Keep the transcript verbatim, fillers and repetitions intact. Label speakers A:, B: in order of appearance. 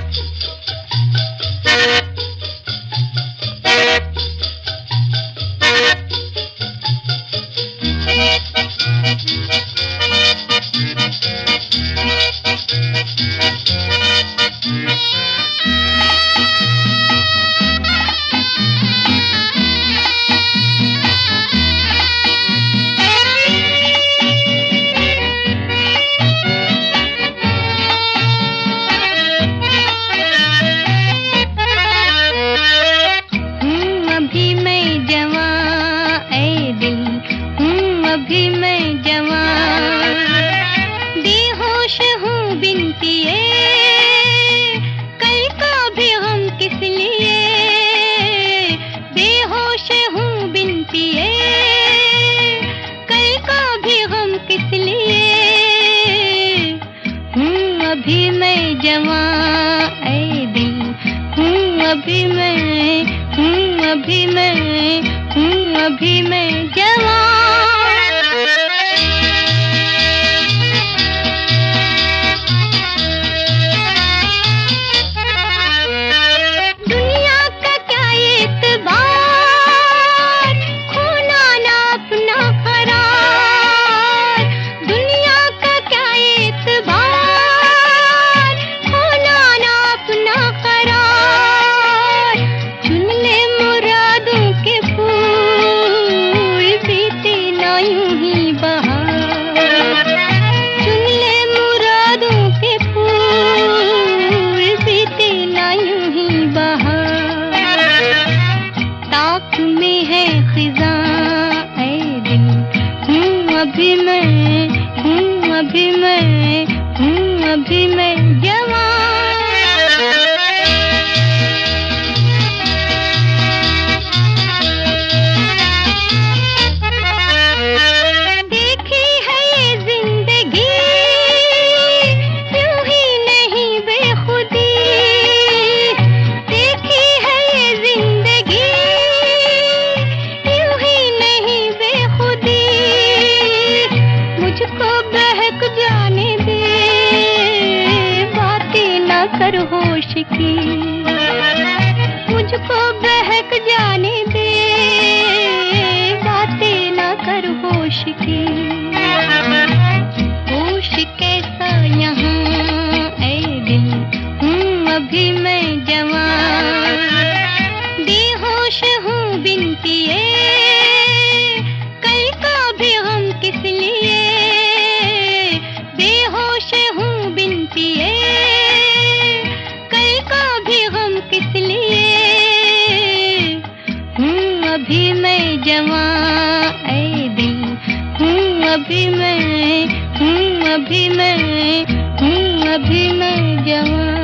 A: अभी मैं जवान बेहोश हूँ बिनतिए, कल का भी हम किस लिए। बेहोश हूँ बिनतिए, कल का भी हम किस लिए। हूँ अभी मैं जवान ऐ दिल, हूँ अभी मैं, हूँ अभी मैं, हूँ अभी मैं जवान। अभी मैं हूँ, अभी मैं हूँ, अभी मैं जवान। देखी है ये जिंदगी यूं ही नहीं बेखुदी, देखी है ये जिंदगी यूं ही नहीं बेखुदी। मुझको बहक जाने दे, बातें ना कर होश की। मुझको बहक जाने दे, बातें ना कर होश की। होश कैसा यहाँ ऐ दिल, हूँ अभी मैं जवान बेहोश हूँ बिनतिए, कल का भी हम किस लिए। बेहोश हूँ बिनतिए, कल का भी हम किस लिए। हूँ अभी मैं जवान ऐ दिल, हूँ अभी मैं, हूँ अभी मैं, हूँ अभी मैं जवान।